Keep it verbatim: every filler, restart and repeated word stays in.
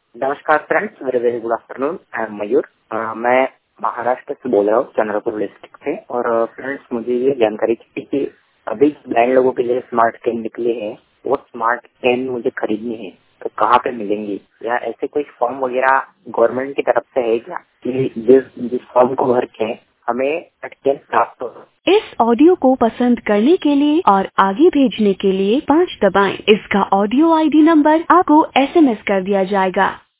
नमस्कार friends, very very good afternoon. I am Mayur. Uh, मैं महाराष्ट्र से बोल रहा हूँ, चंद्रपुर डिस्ट्रिक्ट से। और फ्रेंड्स, मुझे ये जानकारी थी कि अभी ब्लाइंड लोगों के लिए स्मार्ट कैन निकले हैं, वो स्मार्ट कैन मुझे खरीदनी है, तो कहाँ पे मिलेंगी? या ऐसे कोई फॉर्म वगैरह गवर्नमेंट की तरफ से है क्या कि जिस जिस फॉर्म को भर के हमें कैन प्राप्त हो? इस ऑडियो को पसंद करने के लिए और आगे भेजने के लिए पाँच दबाएं। इसका ऑडियो आईडी नंबर आपको एसएमएस कर दिया जाएगा।